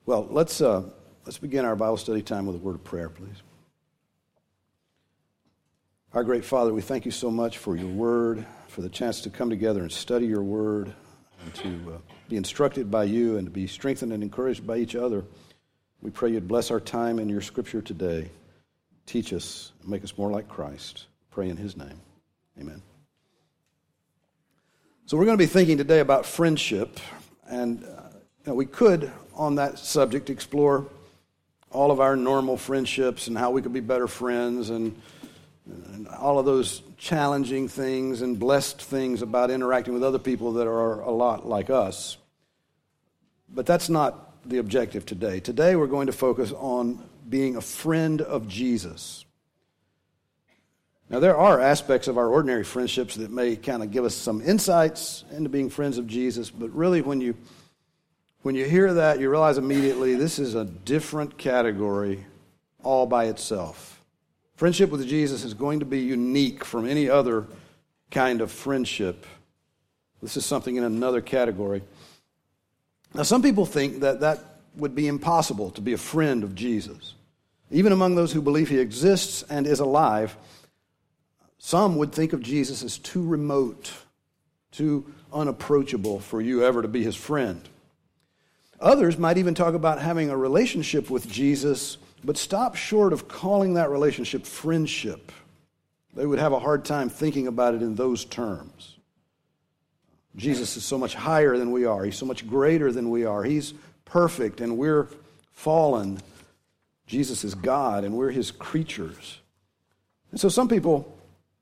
Well, let's begin our Bible study time with a word of prayer, please. Our great Father, we thank you so much for your word, for the chance to come together and study your word, and to be instructed by you and to be strengthened and encouraged by each other. We pray you'd bless our time in your scripture today. Teach us and make us more like Christ. Pray in his name. Amen. So we're going to be thinking today about friendship, and we could, on that subject, explore all of our normal friendships and how we could be better friends and all of those challenging things and blessed things about interacting with other people that are a lot like us. But that's not the objective today. Today we're going to focus on being a friend of Jesus. Now, there are aspects of our ordinary friendships that may kind of give us some insights into being friends of Jesus, but really when you hear that, you realize immediately this is a different category all by itself. Friendship with Jesus is going to be unique from any other kind of friendship. This is something in another category. Now, some people think that would be impossible to be a friend of Jesus. Even among those who believe he exists and is alive, some would think of Jesus as too remote, too unapproachable for you ever to be his friend. Others might even talk about having a relationship with Jesus, but stop short of calling that relationship friendship. They would have a hard time thinking about it in those terms. Jesus is so much higher than we are. He's so much greater than we are. He's perfect and we're fallen. Jesus is God and we're his creatures. And so some people,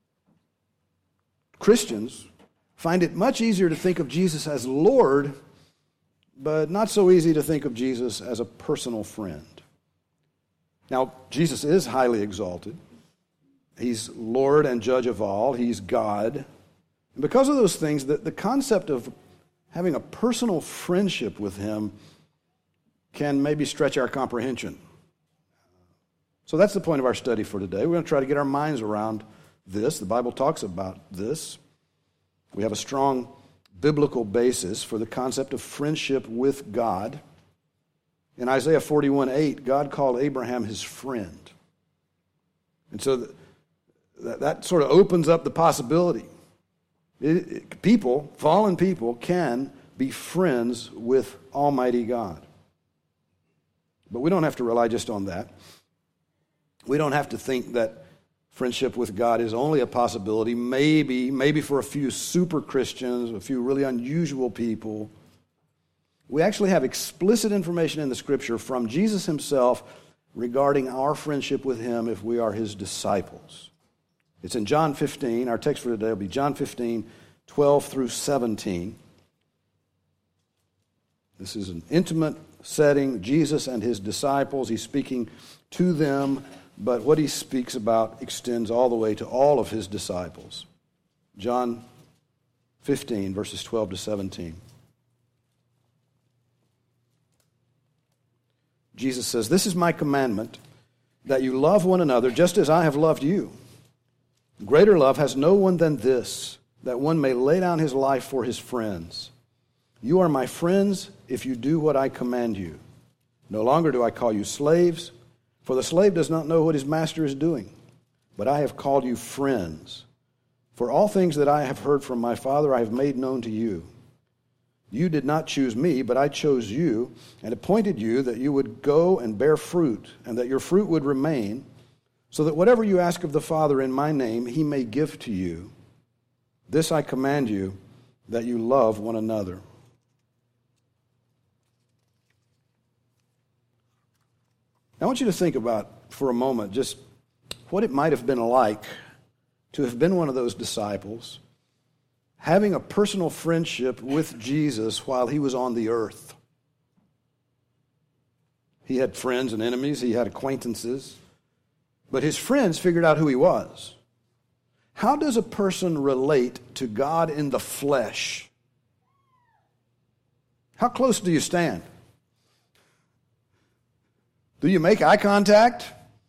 Christians, find it much easier to think of Jesus as Lord, but not so easy to think of Jesus as a personal friend. Now, Jesus is highly exalted. He's Lord and Judge of all. He's God. And because of those things, the concept of having a personal friendship with him can maybe stretch our comprehension. So that's the point of our study for today. We're going to try to get our minds around this. The Bible talks about this. We have a strong biblical basis for the concept of friendship with God. In Isaiah 41:8, God called Abraham his friend. And so that sort of opens up the possibility. Fallen people, can be friends with Almighty God. But we don't have to rely just on that. We don't have to think that friendship with God is only a possibility, maybe for a few super Christians, a few really unusual people. We actually have explicit information in the Scripture from Jesus himself regarding our friendship with him if we are his disciples. It's in John 15. Our text for today will be John 15, 12 through 17. This is an intimate setting, Jesus and his disciples. He's speaking to them, but what he speaks about extends all the way to all of his disciples. John 15, verses 12 to 17. Jesus says, "This is my commandment, that you love one another just as I have loved you. Greater love has no one than this, that one may lay down his life for his friends. You are my friends if you do what I command you. No longer do I call you slaves, for the slave does not know what his master is doing. But I have called you friends. For all things that I have heard from my Father I have made known to you. You did not choose me, but I chose you and appointed you that you would go and bear fruit, and that your fruit would remain, so that whatever you ask of the Father in my name, he may give to you. This I command you, that you love one another." I want you to think about, for a moment, just what it might have been like to have been one of those disciples, having a personal friendship with Jesus while he was on the earth. He had friends and enemies, he had acquaintances, but his friends figured out who he was. How does a person relate to God in the flesh? How close do you stand? Do you make eye contact?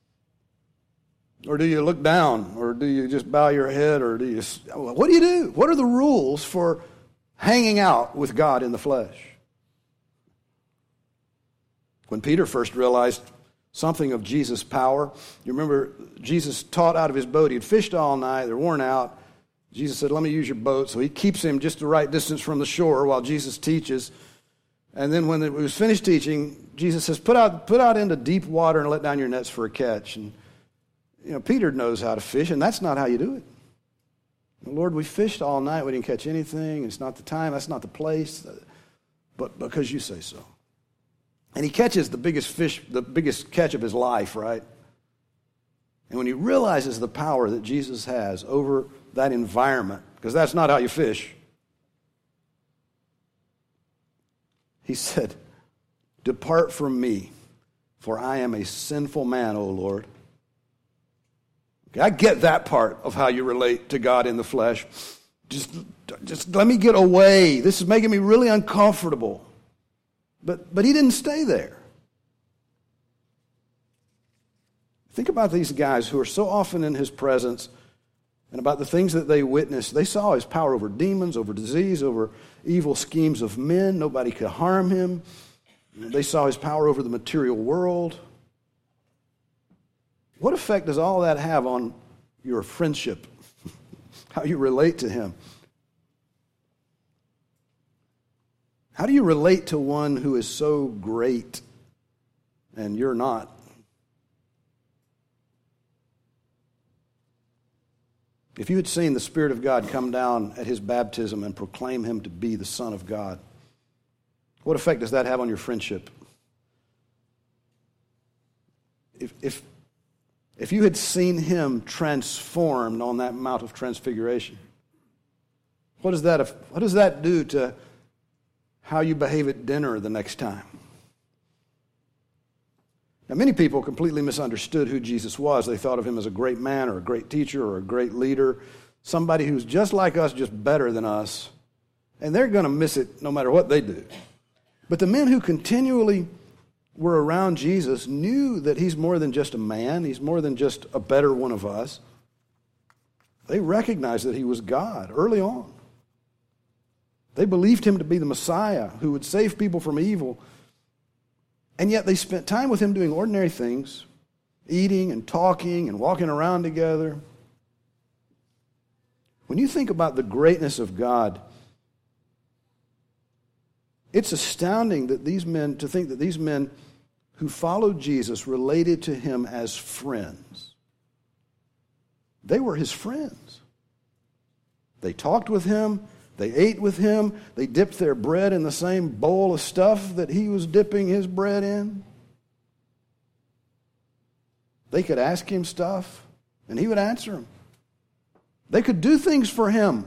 Or do you look down? Or do you just bow your head? Or what do you do? What are the rules for hanging out with God in the flesh? When Peter first realized something of Jesus' power, you remember Jesus taught out of his boat. He had fished all night. They're worn out. Jesus said, let me use your boat. So he keeps him just the right distance from the shore while Jesus teaches. And then when it was finished teaching, Jesus says, put out into deep water and let down your nets for a catch. And, Peter knows how to fish, and that's not how you do it. Lord, we fished all night. We didn't catch anything. It's not the time. That's not the place. But because you say so. And he catches the biggest fish, the biggest catch of his life, right? And when he realizes the power that Jesus has over that environment, because that's not how you fish, he said, depart from me, for I am a sinful man, O Lord. Okay, I get that part of how you relate to God in the flesh. Just let me get away. This is making me really uncomfortable. But he didn't stay there. Think about these guys who are so often in his presence and about the things that they witnessed. They saw his power over demons, over disease, over evil schemes of men. Nobody could harm him. They saw his power over the material world. What effect does all that have on your friendship? How you relate to him? How do you relate to one who is so great and you're not? If you had seen the Spirit of God come down at his baptism and proclaim him to be the Son of God, what effect does that have on your friendship? If you had seen him transformed on that Mount of Transfiguration, what does that do to how you behave at dinner the next time? Now, many people completely misunderstood who Jesus was. They thought of him as a great man or a great teacher or a great leader, somebody who's just like us, just better than us, and they're going to miss it no matter what they do. But the men who continually were around Jesus knew that he's more than just a man. He's more than just a better one of us. They recognized that he was God early on. They believed him to be the Messiah who would save people from evil. And yet they spent time with him doing ordinary things, eating and talking and walking around together. When you think about the greatness of God, it's astounding that these men who followed Jesus related to him as friends. They were his friends. They talked with him. They ate with him. They dipped their bread in the same bowl of stuff that he was dipping his bread in. They could ask him stuff, and he would answer them. They could do things for him.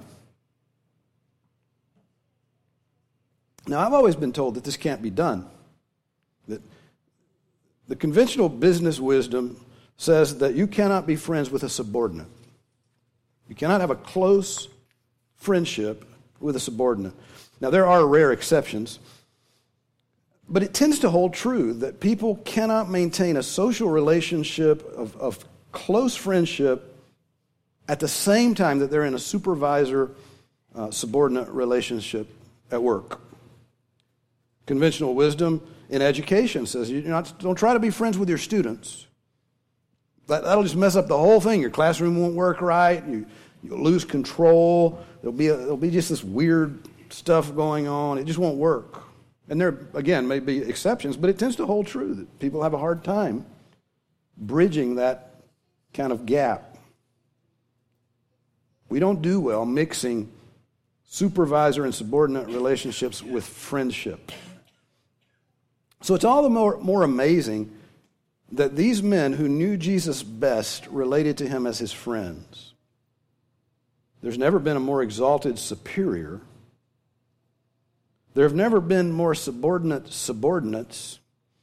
Now, I've always been told that this can't be done. That the conventional business wisdom says that you cannot be friends with a subordinate. You cannot have a close friendship with a subordinate. Now, there are rare exceptions, but it tends to hold true that people cannot maintain a social relationship of close friendship at the same time that they're in a supervisor-subordinate relationship at work. Conventional wisdom in education says don't try to be friends with your students. That'll just mess up the whole thing. Your classroom won't work right. You'll lose control. There'll be just this weird stuff going on. It just won't work. And there, again, may be exceptions, but it tends to hold true that people have a hard time bridging that kind of gap. We don't do well mixing supervisor and subordinate relationships with friendship. So it's all the more amazing that these men who knew Jesus best related to him as his friends. There's never been a more exalted superior. There have never been more subordinate subordinates.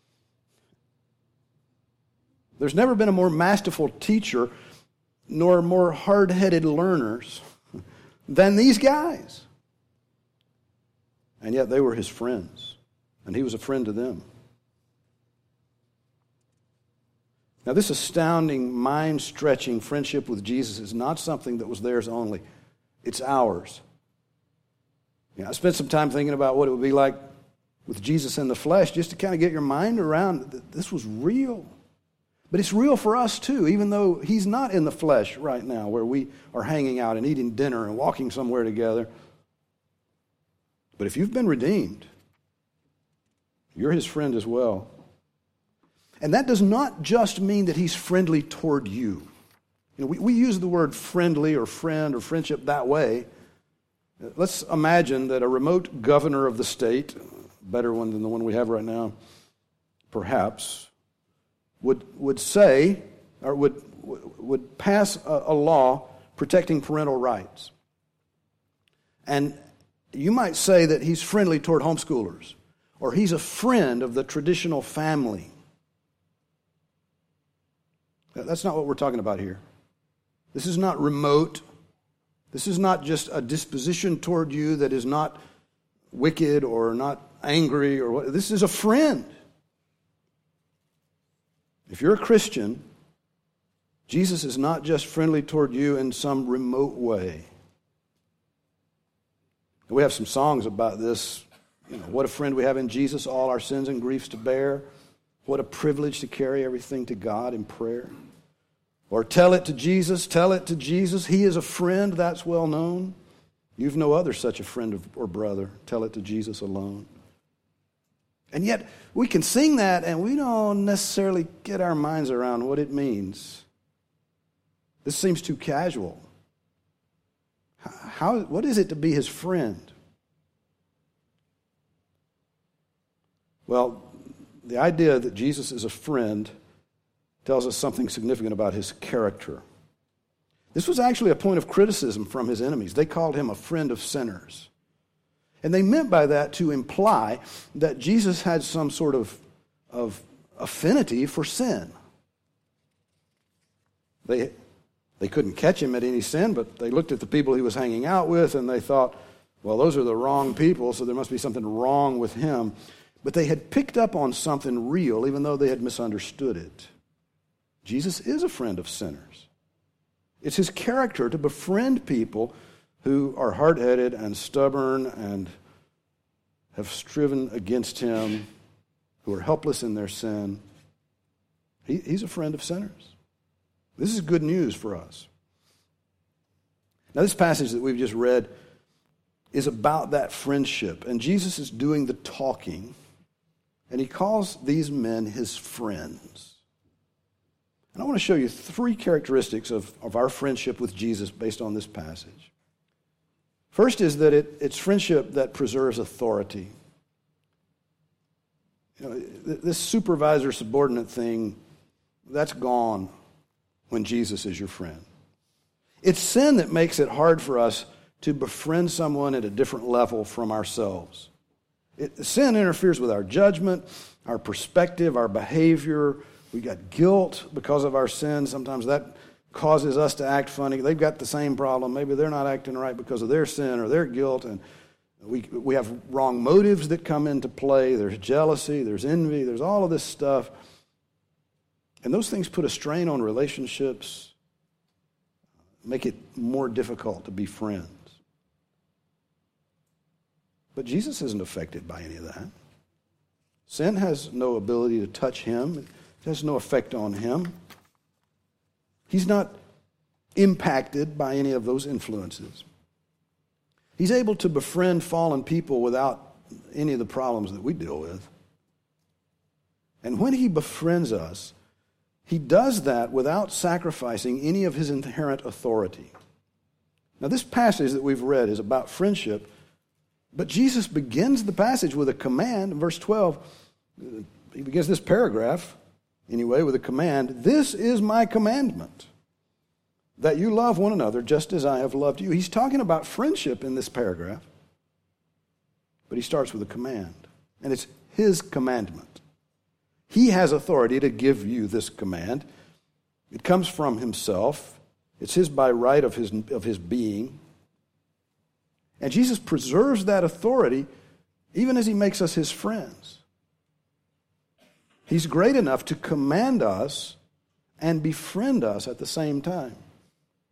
There's never been a more masterful teacher nor more hard-headed learners than these guys. And yet they were his friends, and he was a friend to them. Now, this astounding, mind-stretching friendship with Jesus is not something that was theirs only. It's ours. I spent some time thinking about what it would be like with Jesus in the flesh, just to kind of get your mind around that this was real. But it's real for us too, even though he's not in the flesh right now, where we are hanging out and eating dinner and walking somewhere together. But if you've been redeemed, you're his friend as well. And that does not just mean that he's friendly toward you. You know, we use the word friendly or friend or friendship that way. Let's imagine that a remote governor of the state, better one than the one we have right now, perhaps, would say, or would pass a law protecting parental rights. And you might say that he's friendly toward homeschoolers, or he's a friend of the traditional family. That's not what we're talking about here. This is not remote. This is not just a disposition toward you that is not wicked or not angry or what. This is a friend. If you're a Christian, Jesus is not just friendly toward you in some remote way. We have some songs about this. You know, what a friend we have in Jesus, all our sins and griefs to bear. What a privilege to carry everything to God in prayer. Or tell it to Jesus, he is a friend, that's well known. You've no other such a friend or brother. Tell it to Jesus alone. And yet, we can sing that and we don't necessarily get our minds around what it means. This seems too casual. What is it to be his friend? Well, the idea that Jesus is a friend tells us something significant about his character. This was actually a point of criticism from his enemies. They called him a friend of sinners. And they meant by that to imply that Jesus had some sort of affinity for sin. They couldn't catch him at any sin, but they looked at the people he was hanging out with and they thought, well, those are the wrong people, so there must be something wrong with him. But they had picked up on something real, even though they had misunderstood it. Jesus is a friend of sinners. It's his character to befriend people who are hard-headed and stubborn and have striven against him, who are helpless in their sin. He's a friend of sinners. This is good news for us. Now, this passage that we've just read is about that friendship, and Jesus is doing the talking, and he calls these men his friends. And I want to show you three characteristics of our friendship with Jesus based on this passage. First is that it's friendship that preserves authority. You know, this supervisor-subordinate thing, that's gone when Jesus is your friend. It's sin that makes it hard for us to befriend someone at a different level from ourselves. Sin interferes with our judgment, our perspective, our behavior. We got guilt because of our sin. Sometimes that causes us to act funny. They've got the same problem. Maybe they're not acting right because of their sin or their guilt. And we have wrong motives that come into play. There's jealousy. There's envy. There's all of this stuff. And those things put a strain on relationships, make it more difficult to be friends. But Jesus isn't affected by any of that. Sin has no ability to touch him. It has no effect on him. He's not impacted by any of those influences. He's able to befriend fallen people without any of the problems that we deal with. And when he befriends us, he does that without sacrificing any of his inherent authority. Now, this passage that we've read is about friendship, but Jesus begins the passage with a command. In verse 12, he begins this paragraph, anyway, with a command. This is my commandment, that you love one another just as I have loved you. He's talking about friendship in this paragraph, but he starts with a command, and it's his commandment. He has authority to give you this command. It comes from himself. It's his by right of his being. And Jesus preserves that authority even as he makes us his friends. He's great enough to command us and befriend us at the same time.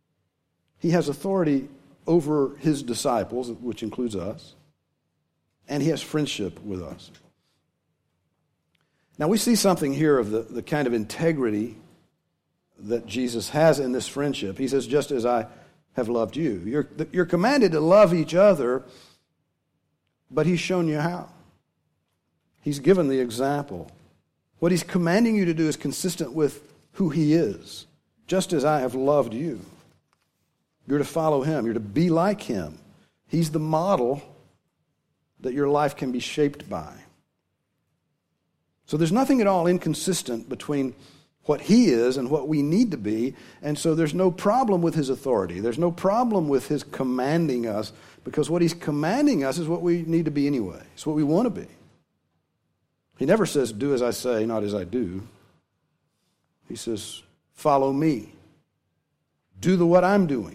He has authority over his disciples, which includes us, and he has friendship with us. Now we see something here of the kind of integrity that Jesus has in this friendship. He says, just as I have loved you. You're commanded to love each other, but he's shown you how. He's given the example. What he's commanding you to do is consistent with who he is. Just as I have loved you. You're to follow him. You're to be like him. He's the model that your life can be shaped by. So there's nothing at all inconsistent between what he is and what we need to be, and so there's no problem with his authority. There's no problem with his commanding us, because what he's commanding us is what we need to be anyway. It's what we want to be. He never says, do as I say, not as I do. He says, follow me. Do what I'm doing.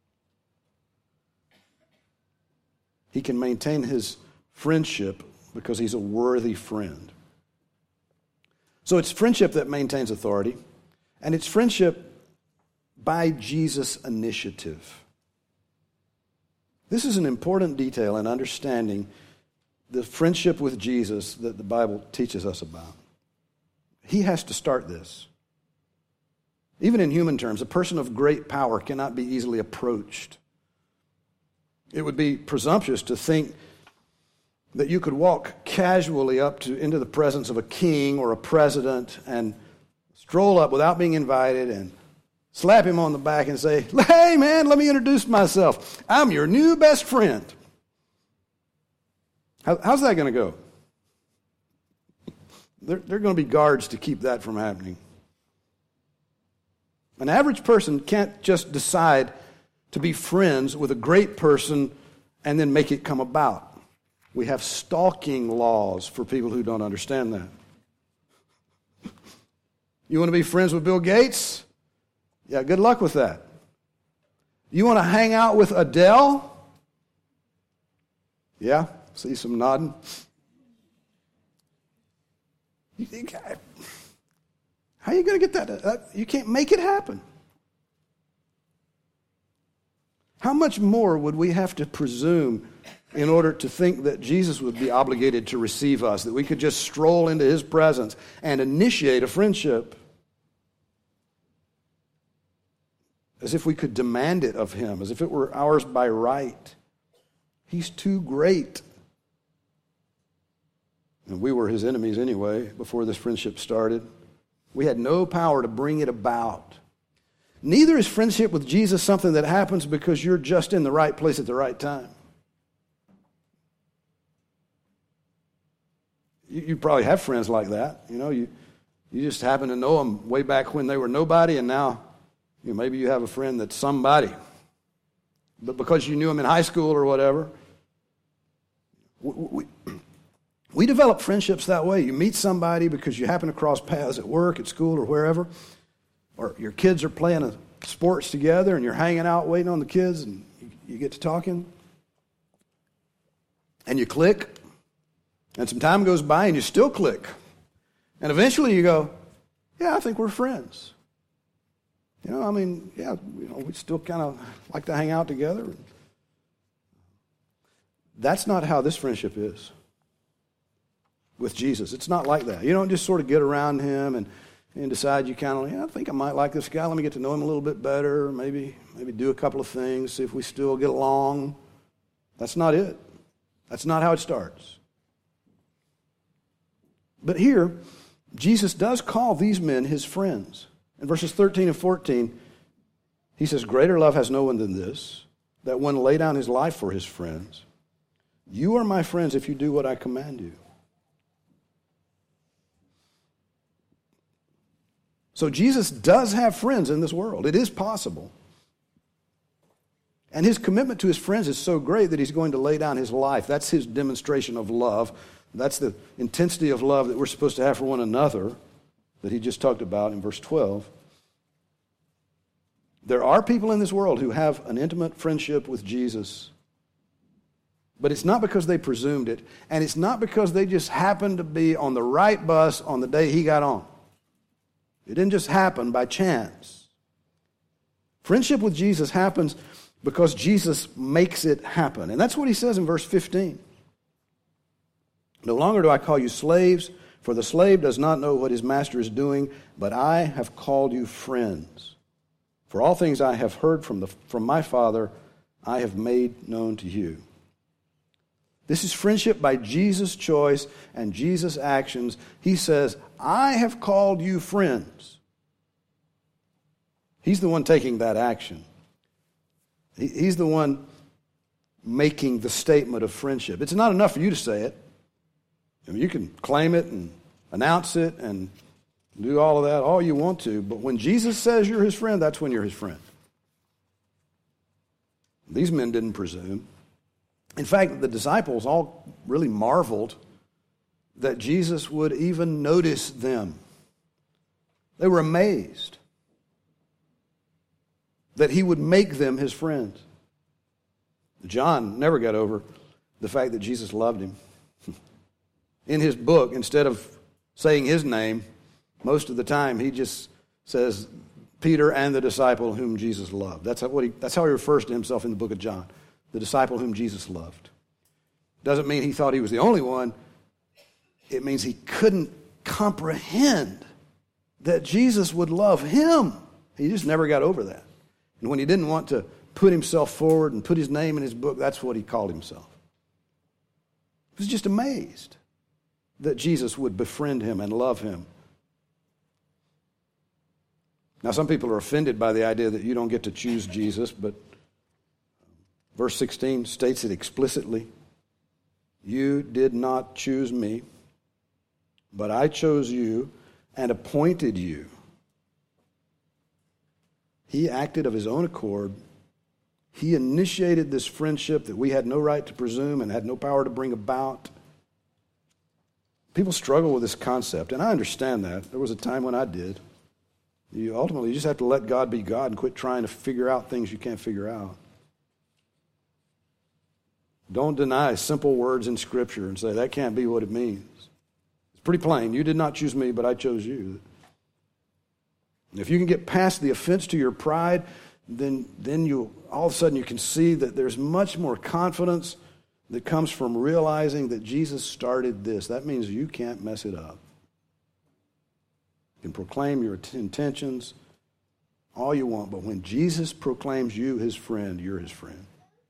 He can maintain his friendship because he's a worthy friend. So it's friendship that maintains authority, and it's friendship by Jesus' initiative. This is an important detail in understanding the friendship with Jesus that the Bible teaches us about. He has to start this. Even in human terms, a person of great power cannot be easily approached. It would be presumptuous to think that you could walk casually into the presence of a king or a president and stroll up without being invited and slap him on the back and say, hey man, let me introduce myself. I'm your new best friend. How's that going to go? There are going to be guards to keep that from happening. An average person can't just decide to be friends with a great person and then make it come about. We have stalking laws for people who don't understand that. You want to be friends with Bill Gates? Yeah, good luck with that. You want to hang out with Adele? Yeah, see some nodding. How are you going to get that? You can't make it happen. How much more would we have to presume in order to think that Jesus would be obligated to receive us, that we could just stroll into his presence and initiate a friendship as if we could demand it of him, as if it were ours by right? He's too great. And we were his enemies anyway before this friendship started. We had no power to bring it about. Neither is friendship with Jesus something that happens because you're just in the right place at the right time. You probably have friends like that. You just happen to know them way back when they were nobody, and now maybe you have a friend that's somebody. But because you knew them in high school or whatever, we develop friendships that way. You meet somebody because you happen to cross paths at work, at school, or wherever, or your kids are playing sports together, and you're hanging out waiting on the kids, and you get to talking, and you click. And some time goes by and you still click. And eventually you go, yeah, I think we're friends. We still kind of like to hang out together. That's not how this friendship is with Jesus. It's not like that. You don't just sort of get around him and decide you kind of, I think I might like this guy. Let me get to know him a little bit better. Maybe do a couple of things, see if we still get along. That's not it. That's not how it starts. But here, Jesus does call these men his friends. In verses 13 and 14, he says, greater love has no one than this, that one lay down his life for his friends. You are my friends if you do what I command you. So Jesus does have friends in this world. It is possible. And his commitment to his friends is so great that he's going to lay down his life. That's his demonstration of love. That's the intensity of love that we're supposed to have for one another that he just talked about in verse 12. There are people in this world who have an intimate friendship with Jesus, but it's not because they presumed it, and it's not because they just happened to be on the right bus on the day he got on. It didn't just happen by chance. Friendship with Jesus happens because Jesus makes it happen. And that's what he says in verse 15. No longer do I call you slaves, for the slave does not know what his master is doing, but I have called you friends. For all things I have heard from my Father, I have made known to you. This is friendship by Jesus' choice and Jesus' actions. He says, I have called you friends. He's the one taking that action. He's the one making the statement of friendship. It's not enough for you to say it. I mean, you can claim it and announce it and do all of that all you want to, but when Jesus says you're his friend, that's when you're his friend. These men didn't presume. In fact, the disciples all really marveled that Jesus would even notice them. They were amazed that he would make them his friends. John never got over the fact that Jesus loved him. In his book, instead of saying his name, most of the time he just says Peter and the disciple whom Jesus loved. That's how he refers to himself in the book of John, the disciple whom Jesus loved. Doesn't mean he thought he was the only one. It means he couldn't comprehend that Jesus would love him. He just never got over that. And when he didn't want to put himself forward and put his name in his book, that's what he called himself. He was just amazed that Jesus would befriend him and love him. Now, some people are offended by the idea that you don't get to choose Jesus, but verse 16 states it explicitly. You did not choose me, but I chose you and appointed you. He acted of his own accord. He initiated this friendship that we had no right to presume and had no power to bring about. People struggle with this concept, and I understand that. There was a time when I did. You just have to let God be God and quit trying to figure out things you can't figure out. Don't deny simple words in Scripture and say, that can't be what it means. It's pretty plain. You did not choose me, but I chose you. And if you can get past the offense to your pride, then you all of a sudden you can see that there's much more confidence that comes from realizing that Jesus started this. That means you can't mess it up. You can proclaim your intentions all you want, but when Jesus proclaims you his friend, you're his friend.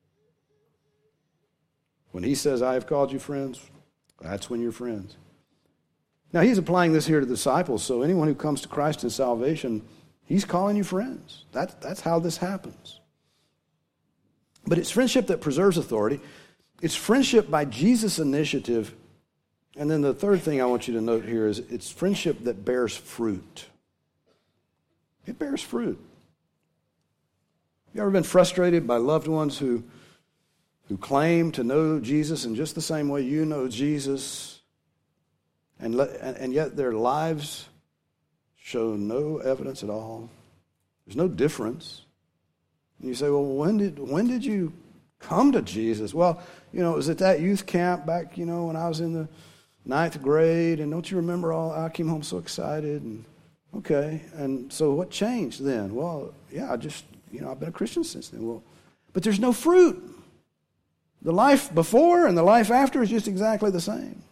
When he says, I have called you friends, that's when you're friends. Now, he's applying this here to the disciples, so anyone who comes to Christ in salvation, he's calling you friends. That's how this happens. But it's friendship that preserves authority. It's friendship by Jesus' initiative. And then the third thing I want you to note here is it's friendship that bears fruit. It bears fruit. You ever been frustrated by loved ones who claim to know Jesus in just the same way you know Jesus, and yet their lives show no evidence at all? There's no difference. And you say, well, when did you come to Jesus? Well, it was at that youth camp back, when I was in the 9th grade, and don't you remember I came home so excited, and okay, and so what changed then? Well, yeah, I've been a Christian since then. Well, but there's no fruit. The life before and the life after is just exactly the same.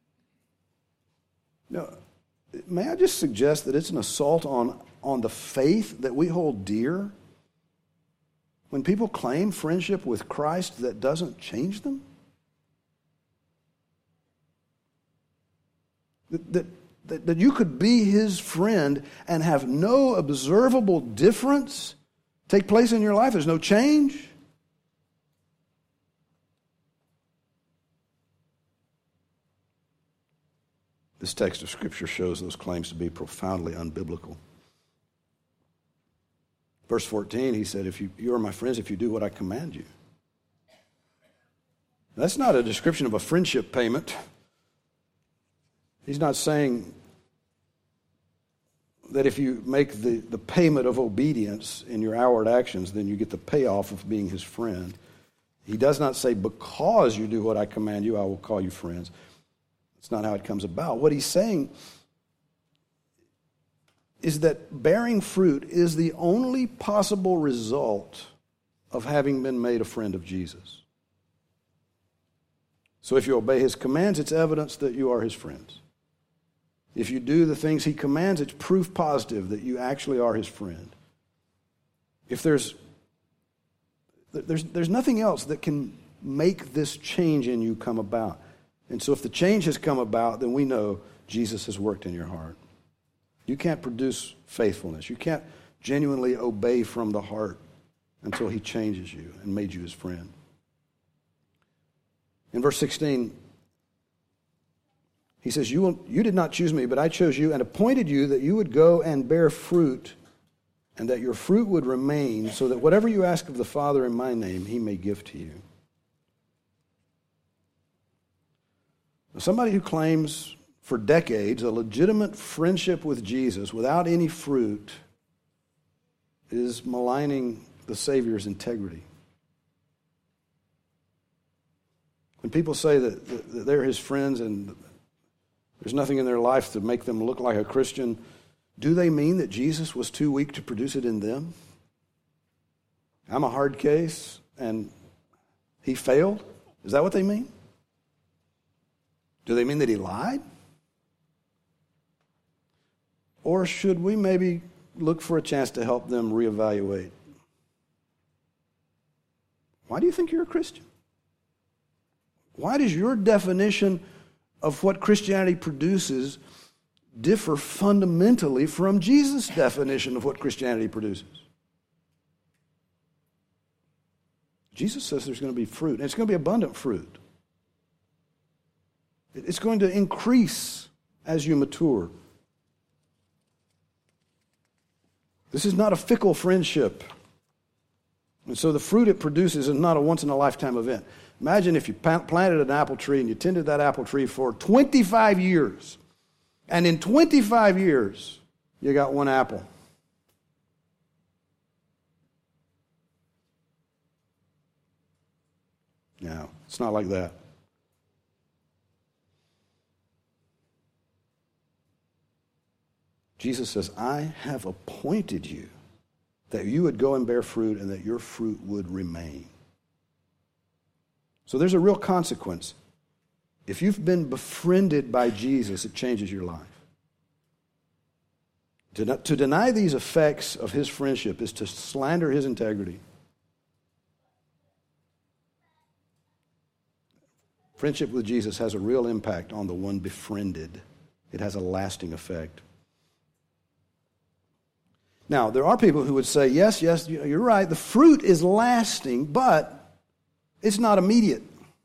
Now, may I just suggest that it's an assault on the faith that we hold dear when people claim friendship with Christ that doesn't change them? That you could be his friend and have no observable difference take place in your life. There's no change. This text of Scripture shows those claims to be profoundly unbiblical. Verse 14, he said, you are my friends if you do what I command you. That's not a description of a friendship payment. He's not saying that if you make the payment of obedience in your outward actions, then you get the payoff of being his friend. He does not say, because you do what I command you, I will call you friends. That's not how it comes about. What he's saying is that bearing fruit is the only possible result of having been made a friend of Jesus. So if you obey his commands, it's evidence that you are his friends. If you do the things he commands, it's proof positive that you actually are his friend. If there's nothing else that can make this change in you come about. And so if the change has come about, then we know Jesus has worked in your heart. You can't produce faithfulness. You can't genuinely obey from the heart until he changes you and made you his friend. In verse 16, he says, you did not choose me, but I chose you and appointed you that you would go and bear fruit, and that your fruit would remain, so that whatever you ask of the Father in my name, he may give to you. Now, somebody who claims for decades a legitimate friendship with Jesus without any fruit is maligning the Savior's integrity. When people say that they're his friends and there's nothing in their life to make them look like a Christian, do they mean that Jesus was too weak to produce it in them? I'm a hard case and he failed? Is that what they mean? Do they mean that he lied? Or should we maybe look for a chance to help them reevaluate? Why do you think you're a Christian? Why does your definition of what Christianity produces differ fundamentally from Jesus' definition of what Christianity produces? Jesus says there's going to be fruit, and it's going to be abundant fruit. It's going to increase as you mature. This is not a fickle friendship. And so the fruit it produces is not a once-in-a-lifetime event. Imagine if you planted an apple tree and you tended that apple tree for 25 years. And in 25 years, you got one apple. No, it's not like that. Jesus says, I have appointed you that you would go and bear fruit and that your fruit would remain. So there's a real consequence. If you've been befriended by Jesus, it changes your life. To deny these effects of his friendship is to slander his integrity. Friendship with Jesus has a real impact on the one befriended. It has a lasting effect. Now, there are people who would say, yes, you're right, the fruit is lasting, but it's not immediate.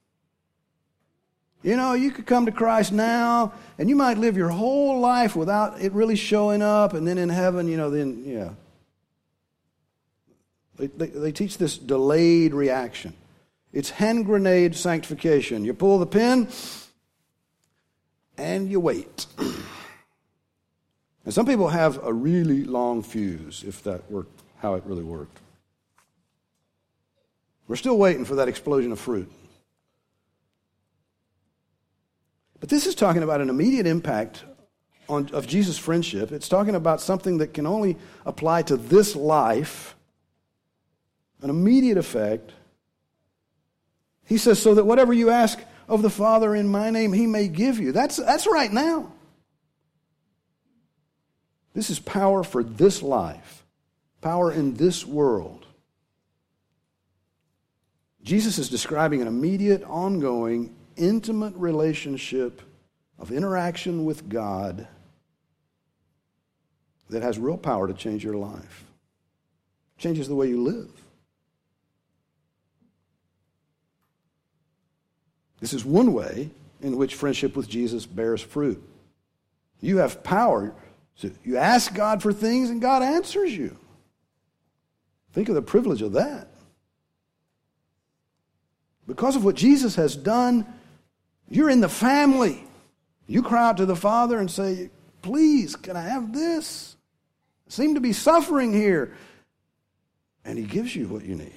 You know, you could come to Christ now, and you might live your whole life without it really showing up, and then in heaven, They teach this delayed reaction. It's hand grenade sanctification. You pull the pin, and you wait. And some people have a really long fuse, if that were how it really worked. We're still waiting for that explosion of fruit. But this is talking about an immediate impact of Jesus' friendship. It's talking about something that can only apply to this life, an immediate effect. He says, so that whatever you ask of the Father in my name, he may give you. That's right now. This is power for this life, power in this world. Jesus is describing an immediate, ongoing, intimate relationship of interaction with God that has real power to change your life. Changes the way you live. This is one way in which friendship with Jesus bears fruit. You have power. So you ask God for things and God answers you. Think of the privilege of that. Because of what Jesus has done, you're in the family. You cry out to the Father and say, please, can I have this? I seem to be suffering here. And he gives you what you need.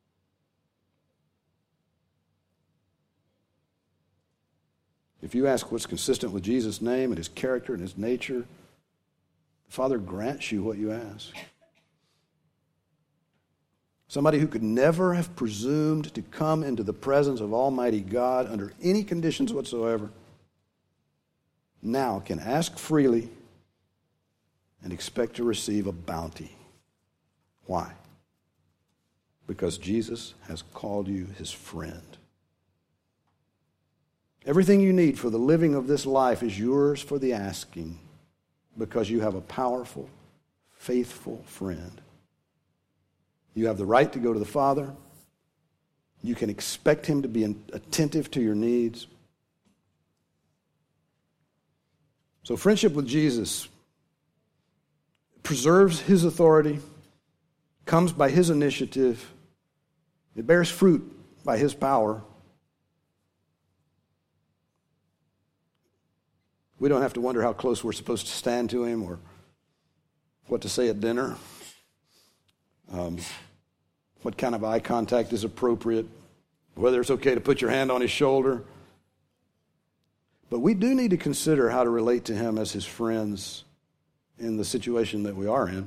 If you ask what's consistent with Jesus' name and his character and his nature, the Father grants you what you ask. somebody who could never have presumed to come into the presence of Almighty God under any conditions whatsoever, now can ask freely and expect to receive a bounty. Why? Because Jesus has called you his friend. Everything you need for the living of this life is yours for the asking, because you have a powerful, faithful friend. You have the right to go to the Father. You can expect him to be attentive to your needs. So friendship with Jesus preserves his authority, comes by his initiative. It bears fruit by his power. We don't have to wonder how close we're supposed to stand to him or what to say at dinner, what kind of eye contact is appropriate, whether it's okay to put your hand on his shoulder. But we do need to consider how to relate to him as his friends in the situation that we are in.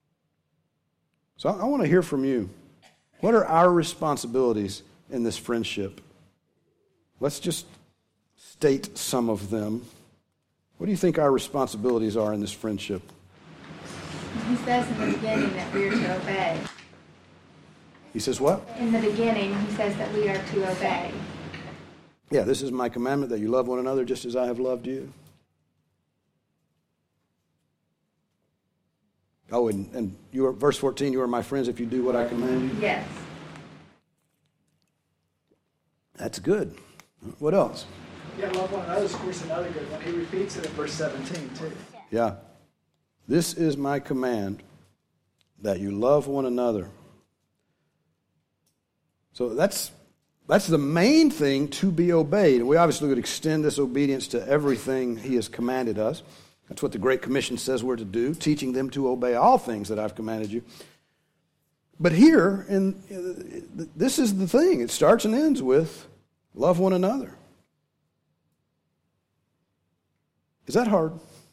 So I want to hear from you. What are our responsibilities in this friendship? Let's just state some of them. What do you think our responsibilities are in this friendship? He says in the beginning that we are to obey. He says what? In the beginning, he says that we are to obey. Yeah, this is my commandment, that you love one another just as I have loved you. Oh, and you are, verse 14, you are my friends if you do what I command you. Yes. That's good. What else? Yeah, love one another is, of course, another good one. He repeats it in verse 17, too. Yeah. This is my command, that you love one another. So that's the main thing to be obeyed. We obviously would extend this obedience to everything he has commanded us. That's what the Great Commission says we're to do, teaching them to obey all things that I've commanded you. But here, this is the thing. It starts and ends with love one another. Is that hard?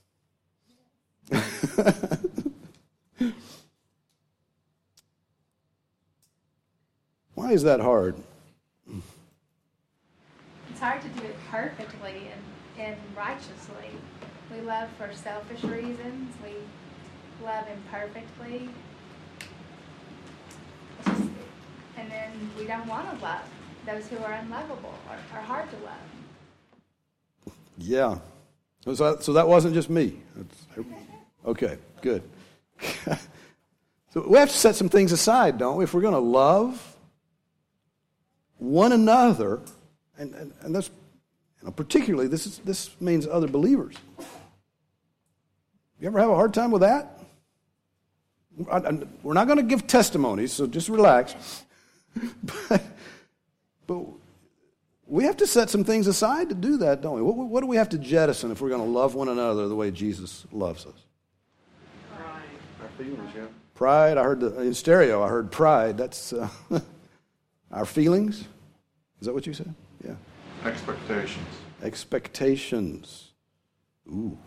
Why is that hard? It's hard to do it perfectly and righteously. We love for selfish reasons. We love imperfectly. And then we don't want to love those who are unlovable or hard to love. Yeah. So that wasn't just me. Okay, good. So we have to set some things aside, don't we? If we're going to love one another, and that's, particularly this means other believers. You ever have a hard time with that? We're not going to give testimonies, so just relax. But we have to set some things aside to do that, don't we? What do we have to jettison if we're going to love one another the way Jesus loves us? Pride. Our feelings, yeah. Pride. I heard in stereo. I heard pride. That's our feelings. Is that what you said? Yeah. Expectations. Expectations. Ooh.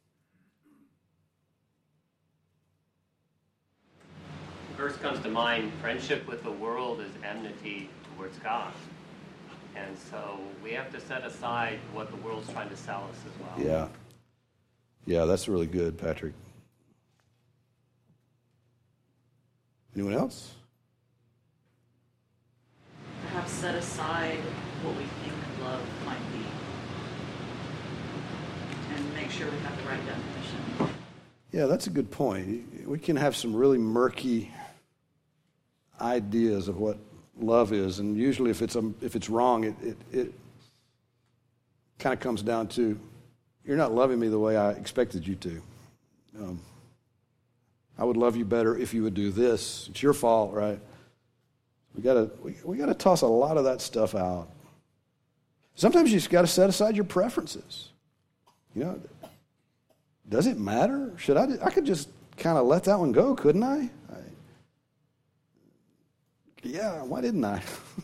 First comes to mind, friendship with the world is enmity towards God. And so we have to set aside what the world's trying to sell us as well. Yeah. Yeah, that's really good, Patrick. Anyone else? Perhaps set aside what we think love might be. And make sure we have the right definition. Yeah, that's a good point. We can have some really murky ideas of what love is, and usually if it's wrong, it kind of comes down to, you're not loving me the way I expected you to. I would love you better if you would do this. It's your fault, right? We gotta toss a lot of that stuff out. Sometimes you just got to set aside your preferences. Does it matter? I could just kind of let that one go, couldn't I? Yeah, why didn't I?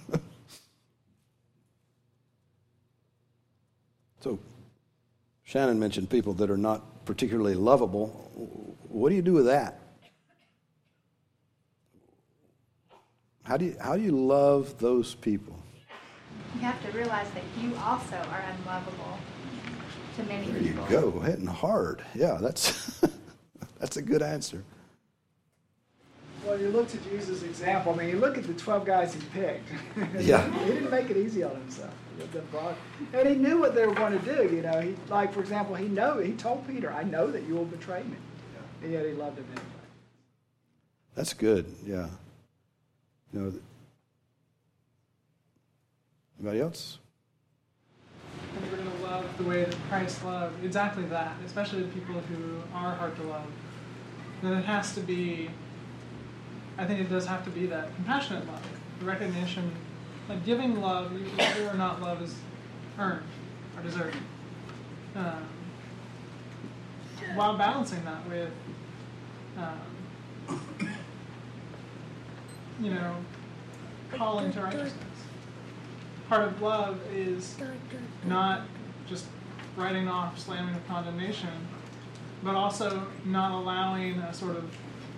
So, Shannon mentioned people that are not particularly lovable. What do you do with that? How do you love those people? You have to realize that you also are unlovable to many There you people. go, hitting hard. Yeah, that's that's a good answer. Well, you look to Jesus' example. I mean, you look at the 12 guys he picked. Yeah. He didn't make it easy on himself. And he knew what they were going to do. You know, he, like, for example, he told Peter, I know that you will betray me. And yet he loved him anyway. That's good. Yeah. You know, anybody else? And we're going to love the way that Christ loved, exactly that, especially the people who are hard to love. Then it has to be, I think it does have to be that compassionate love, the recognition, like giving love, whether or not love is earned or deserved. While balancing that with, calling to righteousness. Part of love is not just writing off, slamming of condemnation, but also not allowing a sort of,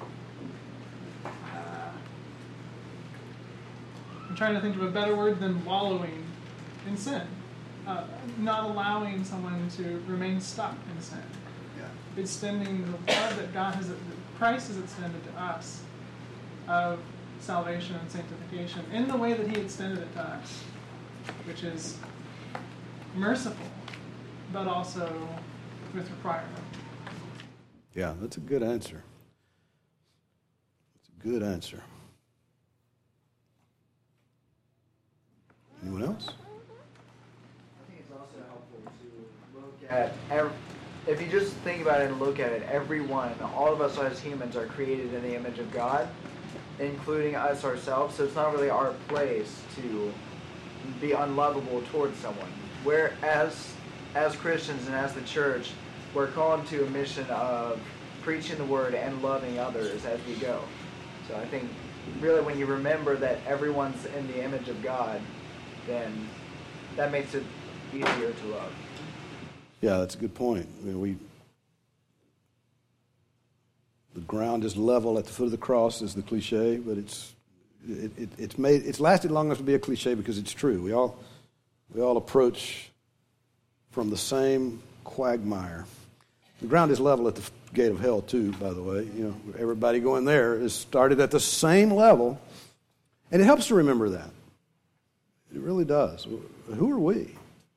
I'm trying to think of a better word than wallowing in sin. Not allowing someone to remain stuck in sin. Yeah. Extending the love that Christ has extended to us of salvation and sanctification in the way that he extended it to us, which is merciful, but also with requirement. Yeah, that's a good answer. That's a good answer. Anyone else? I think it's also helpful to look at, if you just think about it and look at it, everyone, all of us as humans are created in the image of God, including us ourselves, so it's not really our place to be unlovable towards someone. Whereas, as Christians and as the church, we're called to a mission of preaching the word and loving others as we go. So I think really when you remember that everyone's in the image of God, then that makes it easier to love. Yeah, that's a good point. I mean, the ground is level at the foot of the cross is the cliche, but it's lasted long enough to be a cliche because it's true. We all approach from the same quagmire. The ground is level at the gate of hell too, by the way. You know, everybody going there is started at the same level, and it helps to remember that. It really does. Who are we?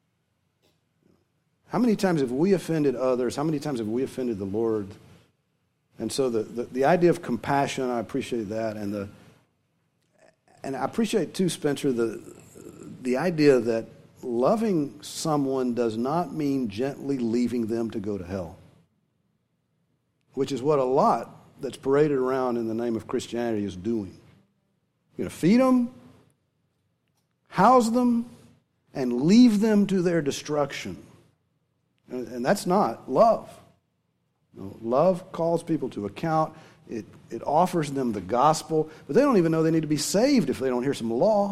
How many times have we offended others? How many times have we offended the Lord? And so the idea of compassion, I appreciate that, and I appreciate too, Spencer, the idea that loving someone does not mean gently leaving them to go to hell, which is what a lot that's paraded around in the name of Christianity is doing. You're going to feed them, house them, and leave them to their destruction. And that's not love. No, love calls people to account. It offers them the gospel, but they don't even know they need to be saved if they don't hear some law.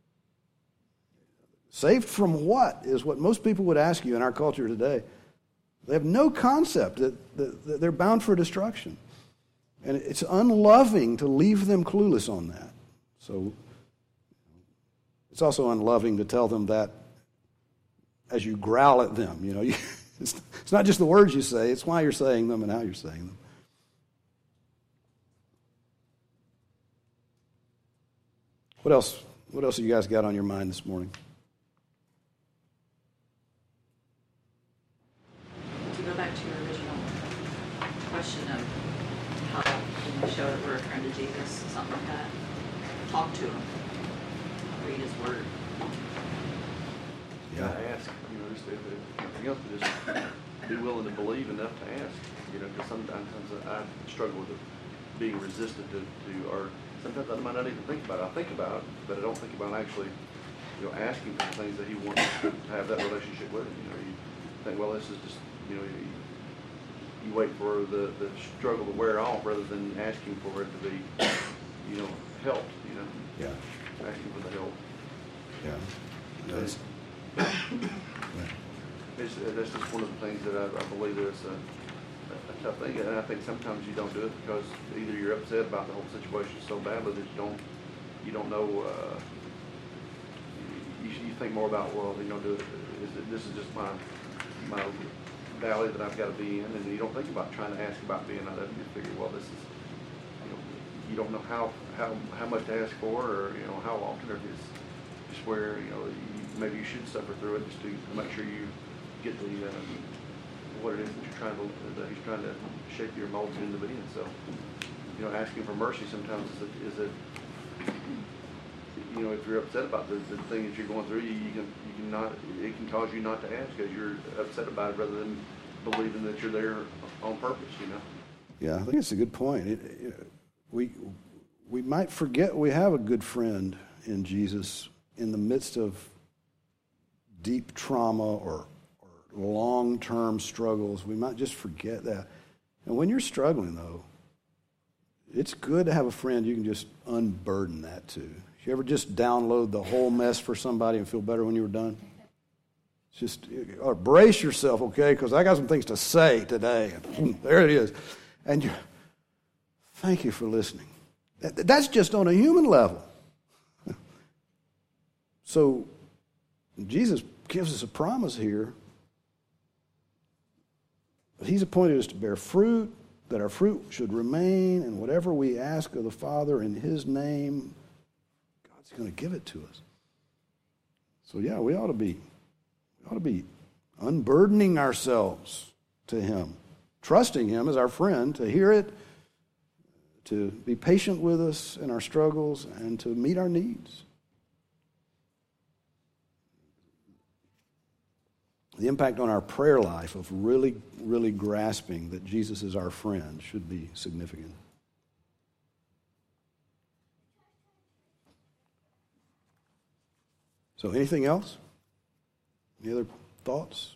Saved from what is what most people would ask you in our culture today. They have no concept that they're bound for destruction. And it's unloving to leave them clueless on that. So it's also unloving to tell them that as you growl at them. You know, it's not just the words you say, it's why you're saying them and how you're saying them. What else? What else have you guys got on your mind this morning? To go back to your original question of how when we show that we're a friend of Jesus, something like that, talk to him, read his word. Yeah, ask. You know, just if anything else, to just be willing to believe enough to ask. You know, because sometimes I struggle with being resistant to, or sometimes I might not even think about it. I think about it, but I don't think about actually, asking for the things that he wants to have that relationship with. You know, you think, well, this is just, you wait for the struggle to wear off rather than asking for it to be, helped. Yeah. Asking for the help. Yeah. That's just one of the things that I believe is a tough thing, and I think sometimes you don't do it because either you're upset about the whole situation so badly that you you don't know. You think more about, well, this is just my valley that I've got to be in, and you don't think about trying to ask about being out of it. You figure, well, this is, you don't know how much to ask for, or how often, or just where maybe you should suffer through it just to make sure you get the what it is that he's trying to shape your mold into being. So, asking for mercy sometimes is a if you're upset about the thing that you're going through, it can cause you not to ask because you're upset about it rather than believing that you're there on purpose. Yeah, I think it's a good point. We might forget we have a good friend in Jesus in the midst of deep trauma or long-term struggles. We might just forget that. And when you're struggling, though, it's good to have a friend you can just unburden that to. You ever just download the whole mess for somebody and feel better when you were done? Just brace yourself, okay, because I got some things to say today. There it is. And thank you for listening. That's just on a human level. So Jesus gives us a promise here. He's appointed us to bear fruit, that our fruit should remain, and whatever we ask of the Father in His name, God's going to give it to us. So yeah, we ought to be unburdening ourselves to Him, trusting Him as our friend to hear it, to be patient with us in our struggles, and to meet our needs. The impact on our prayer life of really, really grasping that Jesus is our friend should be significant. So anything else? Any other thoughts?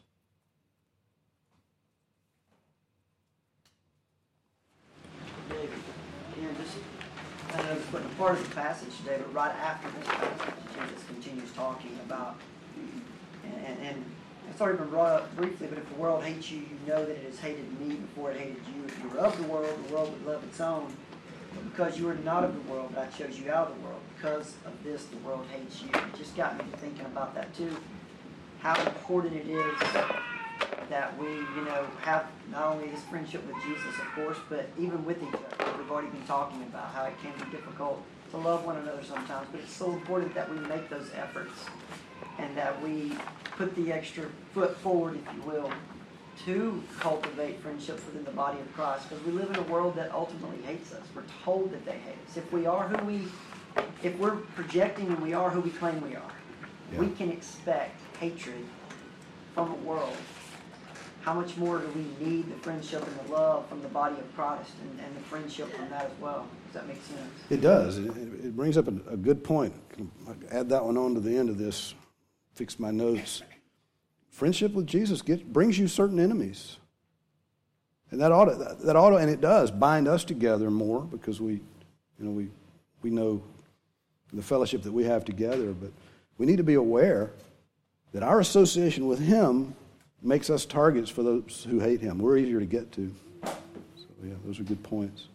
But a part of the passage today, but right after this passage, Jesus continues talking about, and it's already been brought up briefly, but if the world hates you, you know that it has hated me before it hated you. If you were of the world would love its own. But because you are not of the world, I chose you out of the world. Because of this, the world hates you. It just got me to thinking about that too. How important it is that we, have not only this friendship with Jesus, of course, but even with each other. We've already been talking about how it can be difficult to love one another sometimes, but it's so important that we make those efforts and that we put the extra foot forward, if you will, to cultivate friendships within the body of Christ. Because we live in a world that ultimately hates us. We're told that they hate us. If we're projecting and we are who we claim we are, we can expect hatred from a world. How much more do we need the friendship and the love from the body of Christ and the friendship from that as well? Does that make sense? It does. It brings up a good point. Add that one on to the end of this. Fix my notes. Friendship with Jesus brings you certain enemies. And that ought to, and it does, bind us together more because we know the fellowship that we have together, but we need to be aware that our association with Him makes us targets for those who hate Him. We're easier to get to. So, yeah, those are good points.